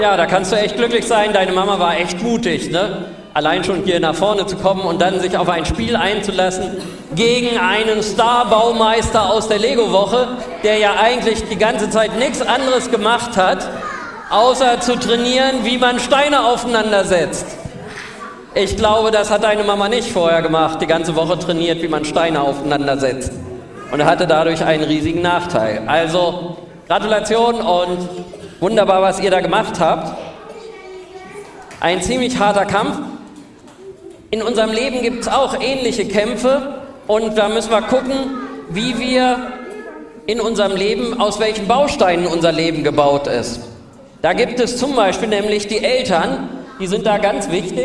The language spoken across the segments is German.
Ja, da kannst du echt glücklich sein. Deine Mama war echt mutig, ne? Allein schon hier nach vorne zu kommen und dann sich auf ein Spiel einzulassen gegen einen Star-Baumeister aus der Lego-Woche, der ja eigentlich die ganze Zeit nichts anderes gemacht hat, außer zu trainieren, wie man Steine aufeinander setzt. Ich glaube, das hat deine Mama nicht vorher gemacht, die ganze Woche trainiert, wie man Steine aufeinander setzt. Und hatte dadurch einen riesigen Nachteil. Also, Gratulation und wunderbar, was ihr da gemacht habt. Ein ziemlich harter Kampf. In unserem Leben gibt es auch ähnliche Kämpfe und da müssen wir gucken, wie wir in unserem Leben, aus welchen Bausteinen unser Leben gebaut ist. Da gibt es zum Beispiel nämlich die Eltern, die sind da ganz wichtig.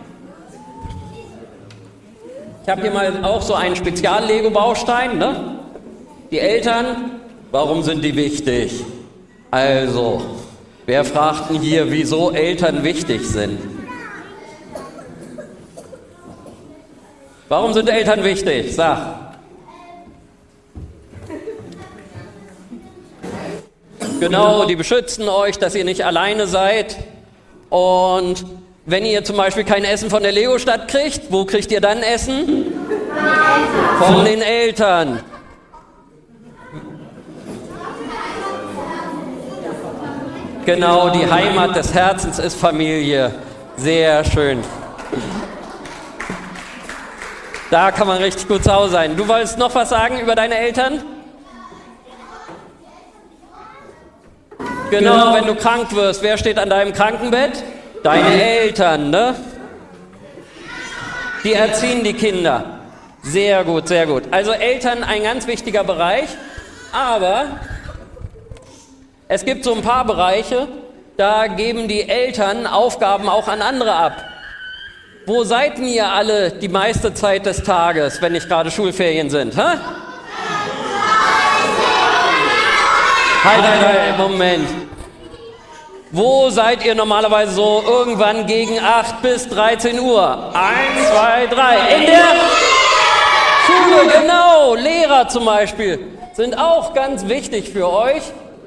Ich habe hier mal auch so einen Spezial-Lego-Baustein, ne? Die Eltern, warum sind die wichtig? Also, wer fragt denn hier, wieso Eltern wichtig sind? Warum sind Eltern wichtig? Sag. Genau, die beschützen euch, dass ihr nicht alleine seid. Und wenn ihr zum Beispiel kein Essen von der Lego-Stadt kriegt, wo kriegt ihr dann Essen? Von den Eltern. Genau, die Heimat des Herzens ist Familie. Sehr schön. Da kann man richtig gut zu Hause sein. Du wolltest noch was sagen über deine Eltern? Genau, wenn du krank wirst, wer steht an deinem Krankenbett? Deine Eltern, ne? Die erziehen die Kinder. Sehr gut, sehr gut. Also Eltern, ein ganz wichtiger Bereich, aber es gibt so ein paar Bereiche, da geben die Eltern Aufgaben auch an andere ab. Wo seid denn ihr alle die meiste Zeit des Tages, wenn nicht gerade Schulferien sind? Hä? Halt, Moment. Wo seid ihr normalerweise so irgendwann gegen 8 bis 13 Uhr? 1, 2, 3. In der Schule, genau. Lehrer zum Beispiel sind auch ganz wichtig für euch.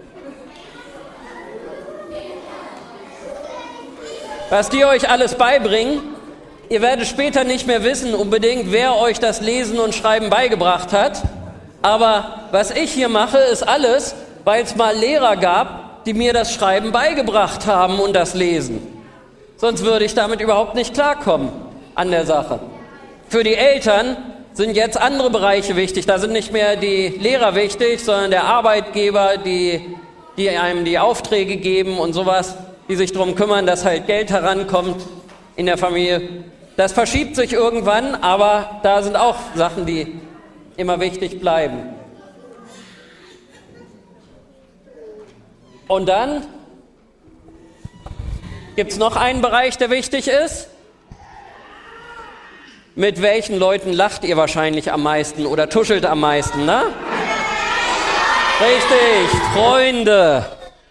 Was die euch alles beibringen, ihr werdet später nicht mehr wissen unbedingt, wer euch das Lesen und Schreiben beigebracht hat. Aber was ich hier mache, ist alles, weil es mal Lehrer gab, die mir das Schreiben beigebracht haben und das Lesen. Sonst würde ich damit überhaupt nicht klarkommen an der Sache. Für die Eltern sind jetzt andere Bereiche wichtig. Da sind nicht mehr die Lehrer wichtig, sondern der Arbeitgeber, die einem die Aufträge geben und sowas, die sich darum kümmern, dass halt Geld herankommt in der Familie. Das verschiebt sich irgendwann, aber da sind auch Sachen, die immer wichtig bleiben. Und dann gibt es noch einen Bereich, der wichtig ist. Mit welchen Leuten lacht ihr wahrscheinlich am meisten oder tuschelt am meisten, ne? Richtig, Freunde.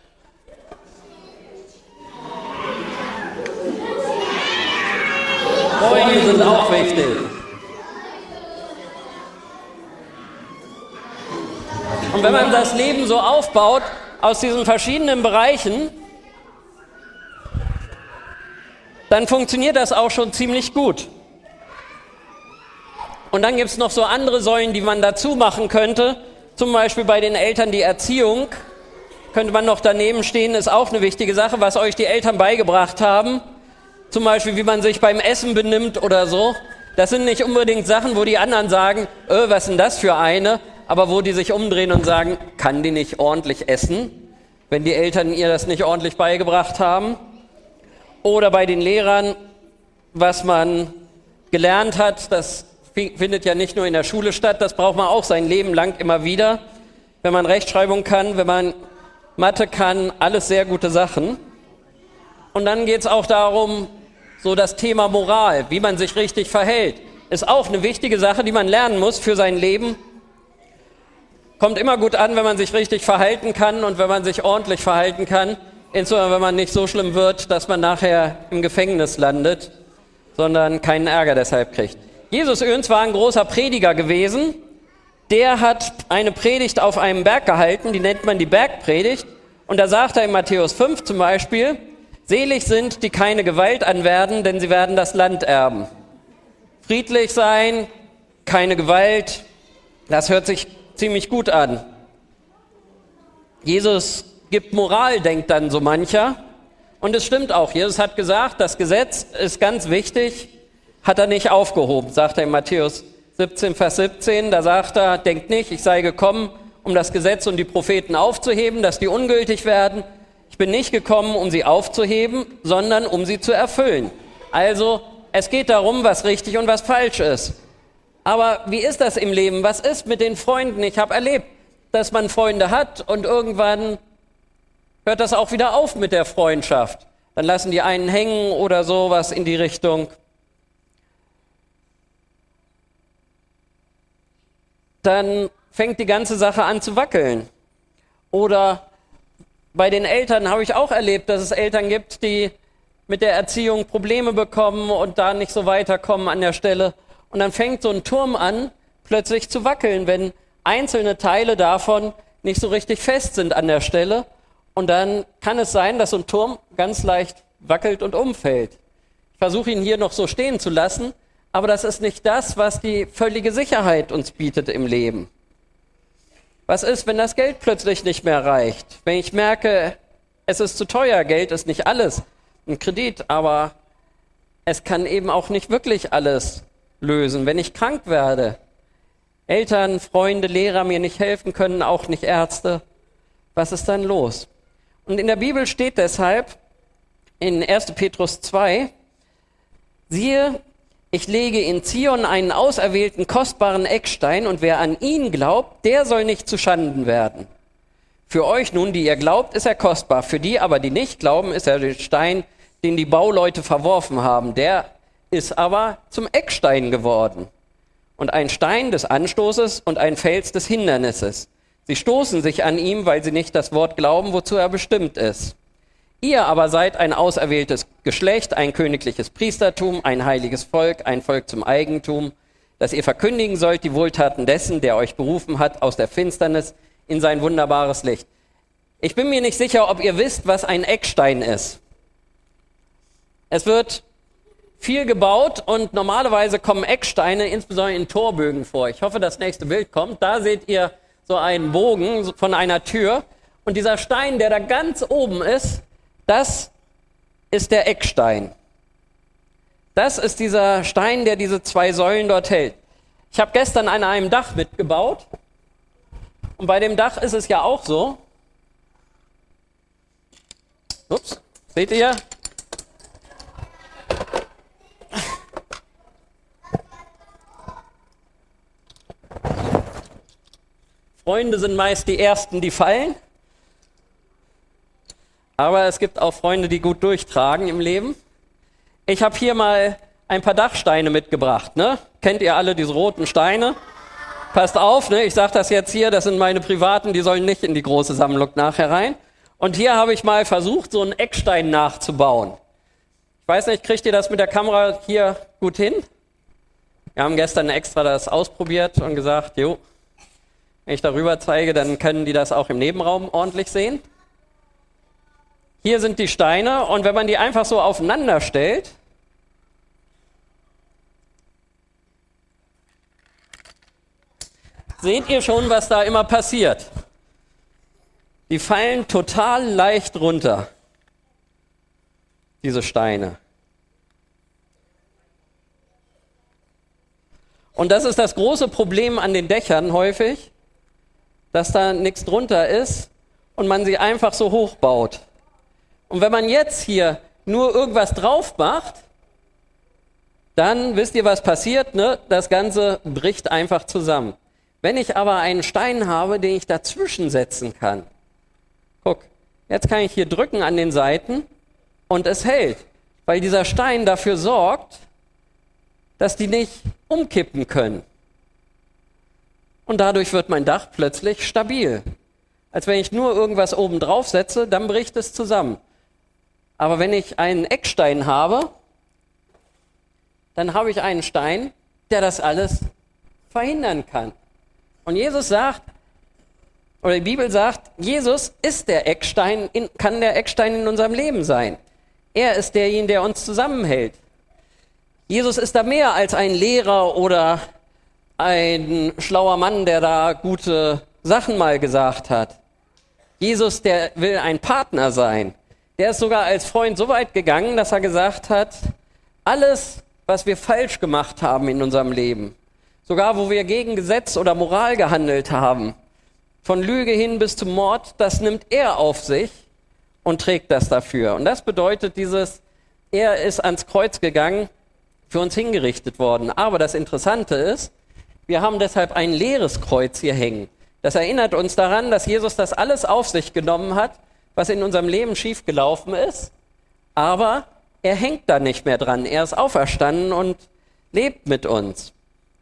Freunde sind auch wichtig. Und wenn man das Leben so aufbaut, aus diesen verschiedenen Bereichen, dann funktioniert das auch schon ziemlich gut. Und dann gibt es noch so andere Säulen, die man dazu machen könnte. Zum Beispiel bei den Eltern die Erziehung. Könnte man noch daneben stehen, ist auch eine wichtige Sache, was euch die Eltern beigebracht haben. Zum Beispiel, wie man sich beim Essen benimmt oder so. Das sind nicht unbedingt Sachen, wo die anderen sagen, was ist denn das für eine? Aber wo die sich umdrehen und sagen, kann die nicht ordentlich essen, wenn die Eltern ihr das nicht ordentlich beigebracht haben? Oder bei den Lehrern, was man gelernt hat, das findet ja nicht nur in der Schule statt, das braucht man auch sein Leben lang immer wieder. Wenn man Rechtschreibung kann, wenn man Mathe kann, alles sehr gute Sachen. Und dann geht es auch darum, so das Thema Moral, wie man sich richtig verhält, ist auch eine wichtige Sache, die man lernen muss für sein Leben. Kommt immer gut an, wenn man sich richtig verhalten kann und wenn man sich ordentlich verhalten kann, insbesondere wenn man nicht so schlimm wird, dass man nachher im Gefängnis landet, sondern keinen Ärger deshalb kriegt. Jesus übrigens war ein großer Prediger gewesen. Der hat eine Predigt auf einem Berg gehalten, die nennt man die Bergpredigt. Und da sagt er in Matthäus 5 zum Beispiel, Selig sind, die keine Gewalt anwerden, denn sie werden das Land erben. Friedlich sein, keine Gewalt, das hört sich ziemlich gut an. Jesus gibt Moral, denkt dann so mancher. Und es stimmt auch. Jesus hat gesagt, das Gesetz ist ganz wichtig, hat er nicht aufgehoben, sagt er in Matthäus 17, Vers 17. Da sagt er, denkt nicht, ich sei gekommen, um das Gesetz und die Propheten aufzuheben, dass die ungültig werden. Ich bin nicht gekommen, um sie aufzuheben, sondern um sie zu erfüllen. Also, es geht darum, was richtig und was falsch ist. Aber wie ist das im Leben? Was ist mit den Freunden? Ich habe erlebt, dass man Freunde hat und irgendwann hört das auch wieder auf mit der Freundschaft. Dann lassen die einen hängen oder sowas in die Richtung. Dann fängt die ganze Sache an zu wackeln. Oder bei den Eltern habe ich auch erlebt, dass es Eltern gibt, die mit der Erziehung Probleme bekommen und da nicht so weiterkommen an der Stelle. Und dann fängt so ein Turm an, plötzlich zu wackeln, wenn einzelne Teile davon nicht so richtig fest sind an der Stelle. Und dann kann es sein, dass so ein Turm ganz leicht wackelt und umfällt. Ich versuche ihn hier noch so stehen zu lassen, aber das ist nicht das, was die völlige Sicherheit uns bietet im Leben. Was ist, wenn das Geld plötzlich nicht mehr reicht? Wenn ich merke, es ist zu teuer, Geld ist nicht alles, ein Kredit, aber es kann eben auch nicht wirklich alles lösen. Wenn ich krank werde, Eltern, Freunde, Lehrer mir nicht helfen können, auch nicht Ärzte, was ist dann los? Und in der Bibel steht deshalb in 1. Petrus 2, siehe, ich lege in Zion einen auserwählten, kostbaren Eckstein, und wer an ihn glaubt, der soll nicht zu Schanden werden. Für euch nun, die ihr glaubt, ist er kostbar. Für die aber, die nicht glauben, ist er der Stein, den die Bauleute verworfen haben. Der ist aber zum Eckstein geworden. Und ein Stein des Anstoßes und ein Fels des Hindernisses. Sie stoßen sich an ihm, weil sie nicht das Wort glauben, wozu er bestimmt ist. Ihr aber seid ein auserwähltes Geschlecht, ein königliches Priestertum, ein heiliges Volk, ein Volk zum Eigentum, dass ihr verkündigen sollt die Wohltaten dessen, der euch berufen hat, aus der Finsternis in sein wunderbares Licht. Ich bin mir nicht sicher, ob ihr wisst, was ein Eckstein ist. Es wird viel gebaut und normalerweise kommen Ecksteine insbesondere in Torbögen vor. Ich hoffe, das nächste Bild kommt. Da seht ihr so einen Bogen von einer Tür. Und dieser Stein, der da ganz oben ist, das ist der Eckstein. Das ist dieser Stein, der diese zwei Säulen dort hält. Ich habe gestern an einem Dach mitgebaut. Und bei dem Dach ist es ja auch so. Ups, seht ihr? Freunde sind meist die Ersten, die fallen. Aber es gibt auch Freunde, die gut durchtragen im Leben. Ich habe hier mal ein paar Dachsteine mitgebracht. Ne? Kennt ihr alle diese roten Steine? Passt auf, ne? Ich sage das jetzt hier, das sind meine privaten, die sollen nicht in die große Sammlung nachher rein. Und hier habe ich mal versucht, so einen Eckstein nachzubauen. Ich weiß nicht, kriegt ihr das mit der Kamera hier gut hin? Wir haben gestern extra das ausprobiert und gesagt, jo, wenn ich darüber zeige, dann können die das auch im Nebenraum ordentlich sehen. Hier sind die Steine und wenn man die einfach so aufeinander stellt, seht ihr schon, was da immer passiert. Die fallen total leicht runter, diese Steine. Und das ist das große Problem an den Dächern häufig, dass da nichts drunter ist und man sie einfach so hoch baut. Und wenn man jetzt hier nur irgendwas drauf macht, dann wisst ihr, was passiert, ne? Das Ganze bricht einfach zusammen. Wenn ich aber einen Stein habe, den ich dazwischen setzen kann, guck, jetzt kann ich hier drücken an den Seiten und es hält, weil dieser Stein dafür sorgt, dass die nicht umkippen können. Und dadurch wird mein Dach plötzlich stabil. Als wenn ich nur irgendwas oben drauf setze, dann bricht es zusammen. Aber wenn ich einen Eckstein habe, dann habe ich einen Stein, der das alles verhindern kann. Und Jesus sagt, oder die Bibel sagt, Jesus ist der Eckstein, kann der Eckstein in unserem Leben sein. Er ist derjenige, der uns zusammenhält. Jesus ist da mehr als ein Lehrer oder ein schlauer Mann, der da gute Sachen mal gesagt hat. Jesus, der will ein Partner sein. Der ist sogar als Freund so weit gegangen, dass er gesagt hat, alles, was wir falsch gemacht haben in unserem Leben, sogar wo wir gegen Gesetz oder Moral gehandelt haben, von Lüge hin bis zum Mord, das nimmt er auf sich und trägt das dafür. Und das bedeutet er ist ans Kreuz gegangen, für uns hingerichtet worden. Aber das Interessante ist, wir haben deshalb ein leeres Kreuz hier hängen. Das erinnert uns daran, dass Jesus das alles auf sich genommen hat, was in unserem Leben schiefgelaufen ist. Aber er hängt da nicht mehr dran. Er ist auferstanden und lebt mit uns.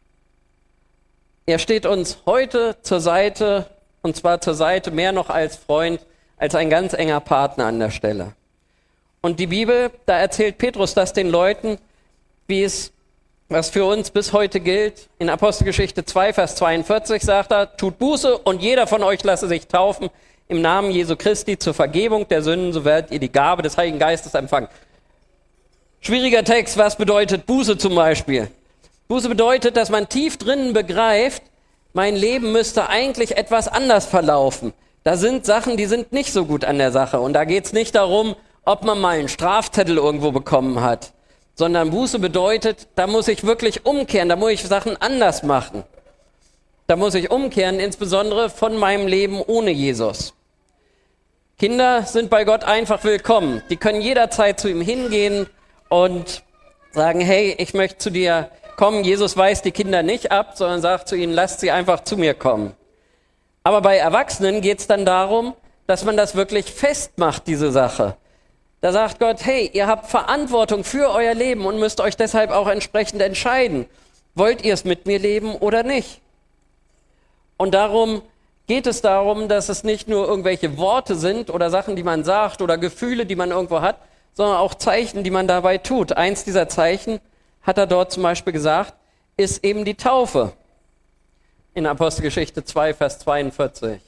Er steht uns heute zur Seite, und zwar zur Seite mehr noch als Freund, als ein ganz enger Partner an der Stelle. Und die Bibel, da erzählt Petrus das den Leuten, was für uns bis heute gilt. In Apostelgeschichte 2, Vers 42 sagt er, tut Buße und jeder von euch lasse sich taufen im Namen Jesu Christi zur Vergebung der Sünden, so werdet ihr die Gabe des Heiligen Geistes empfangen. Schwieriger Text, was bedeutet Buße zum Beispiel? Buße bedeutet, dass man tief drinnen begreift, mein Leben müsste eigentlich etwas anders verlaufen. Da sind Sachen, die sind nicht so gut an der Sache. Und da geht es nicht darum, ob man mal einen Strafzettel irgendwo bekommen hat, sondern Buße bedeutet, da muss ich wirklich umkehren, da muss ich Sachen anders machen. Da muss ich umkehren, insbesondere von meinem Leben ohne Jesus. Kinder sind bei Gott einfach willkommen. Die können jederzeit zu ihm hingehen und sagen, hey, ich möchte zu dir kommen. Jesus weist die Kinder nicht ab, sondern sagt zu ihnen, lasst sie einfach zu mir kommen. Aber bei Erwachsenen geht es dann darum, dass man das wirklich festmacht, diese Sache. Da sagt Gott, hey, ihr habt Verantwortung für euer Leben und müsst euch deshalb auch entsprechend entscheiden. Wollt ihr es mit mir leben oder nicht? Und darum geht es darum, dass es nicht nur irgendwelche Worte sind oder Sachen, die man sagt oder Gefühle, die man irgendwo hat, sondern auch Zeichen, die man dabei tut. Eins dieser Zeichen, hat er dort zum Beispiel gesagt, ist eben die Taufe. In Apostelgeschichte 2, Vers 42.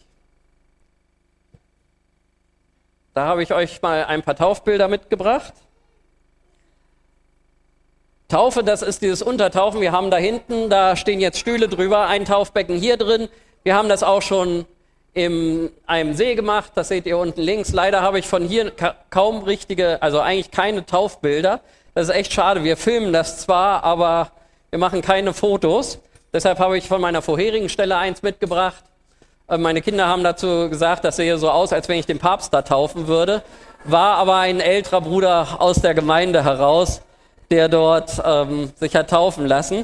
Da habe ich euch mal ein paar Taufbilder mitgebracht. Taufe, das ist dieses Untertauchen. Wir haben da hinten, da stehen jetzt Stühle drüber, ein Taufbecken hier drin. Wir haben das auch schon in einem See gemacht, das seht ihr unten links. Leider habe ich von hier kaum richtige, also eigentlich keine Taufbilder. Das ist echt schade. Wir filmen das zwar, aber wir machen keine Fotos. Deshalb habe ich von meiner vorherigen Stelle eins mitgebracht. Meine Kinder haben dazu gesagt, das sehe so aus, als wenn ich den Papst da taufen würde. War aber ein älterer Bruder aus der Gemeinde heraus, der dort sich hat taufen lassen.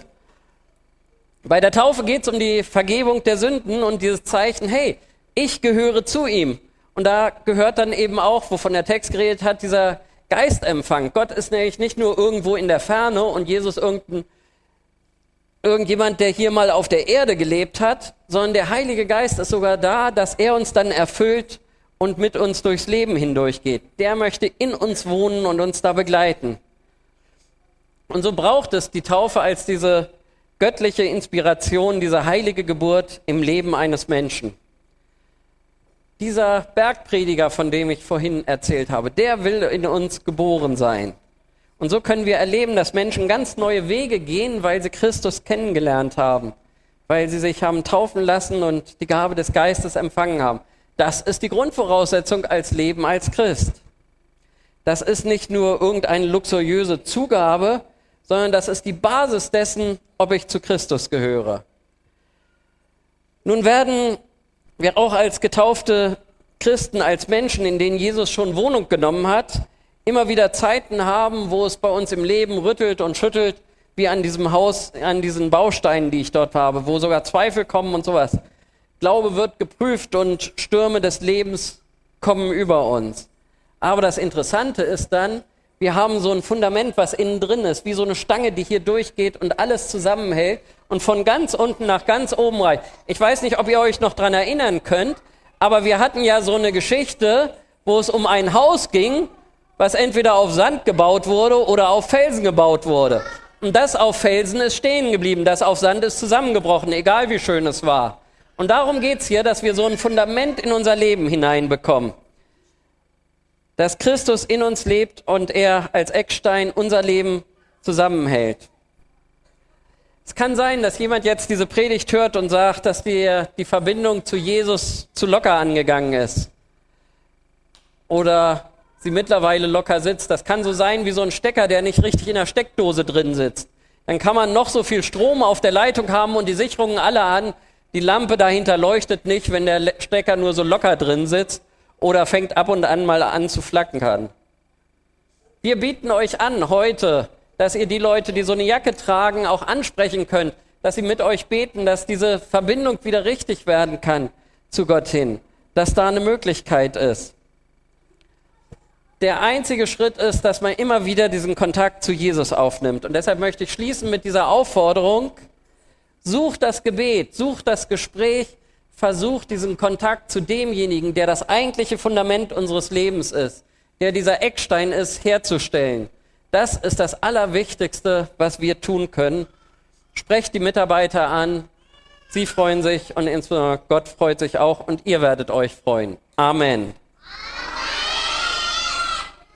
Bei der Taufe geht es um die Vergebung der Sünden und dieses Zeichen, hey, ich gehöre zu ihm. Und da gehört dann eben auch, wovon der Text geredet hat, dieser Geistempfang. Gott ist nämlich nicht nur irgendwo in der Ferne und Jesus irgendjemand, der hier mal auf der Erde gelebt hat, sondern der Heilige Geist ist sogar da, dass er uns dann erfüllt und mit uns durchs Leben hindurchgeht. Der möchte in uns wohnen und uns da begleiten. Und so braucht es die Taufe als diese göttliche Inspiration, diese heilige Geburt im Leben eines Menschen. Dieser Bergprediger, von dem ich vorhin erzählt habe, der will in uns geboren sein. Und so können wir erleben, dass Menschen ganz neue Wege gehen, weil sie Christus kennengelernt haben, weil sie sich haben taufen lassen und die Gabe des Geistes empfangen haben. Das ist die Grundvoraussetzung als Leben als Christ. Das ist nicht nur irgendeine luxuriöse Zugabe, sondern das ist die Basis dessen, ob ich zu Christus gehöre. Nun werden wir auch als getaufte Christen, als Menschen, in denen Jesus schon Wohnung genommen hat, immer wieder Zeiten haben, wo es bei uns im Leben rüttelt und schüttelt, wie an diesem Haus, an diesen Bausteinen, die ich dort habe, wo sogar Zweifel kommen und sowas. Glaube wird geprüft und Stürme des Lebens kommen über uns. Aber das Interessante ist dann, wir haben so ein Fundament, was innen drin ist, wie so eine Stange, die hier durchgeht und alles zusammenhält und von ganz unten nach ganz oben reicht. Ich weiß nicht, ob ihr euch noch dran erinnern könnt, aber wir hatten ja so eine Geschichte, wo es um ein Haus ging, was entweder auf Sand gebaut wurde oder auf Felsen gebaut wurde. Und das auf Felsen ist stehen geblieben, das auf Sand ist zusammengebrochen, egal wie schön es war. Und darum geht's hier, dass wir so ein Fundament in unser Leben hineinbekommen. dass Christus in uns lebt und er als Eckstein unser Leben zusammenhält. Es kann sein, dass jemand jetzt diese Predigt hört und sagt, dass die Verbindung zu Jesus zu locker angegangen ist. Oder sie mittlerweile locker sitzt. Das kann so sein wie so ein Stecker, der nicht richtig in der Steckdose drin sitzt. Dann kann man noch so viel Strom auf der Leitung haben und die Sicherungen alle an. Die Lampe dahinter leuchtet nicht, wenn der Stecker nur so locker drin sitzt oder fängt ab und an mal an zu flackern. Wir bieten euch an heute, dass ihr die Leute, die so eine Jacke tragen, auch ansprechen könnt, dass sie mit euch beten, dass diese Verbindung wieder richtig werden kann zu Gott hin, dass da eine Möglichkeit ist. Der einzige Schritt ist, dass man immer wieder diesen Kontakt zu Jesus aufnimmt. Und deshalb möchte ich schließen mit dieser Aufforderung: Sucht das Gebet, sucht das Gespräch, versucht diesen Kontakt zu demjenigen, der das eigentliche Fundament unseres Lebens ist, der dieser Eckstein ist, herzustellen. Das ist das Allerwichtigste, was wir tun können. Sprecht die Mitarbeiter an, sie freuen sich und insbesondere Gott freut sich auch und ihr werdet euch freuen. Amen.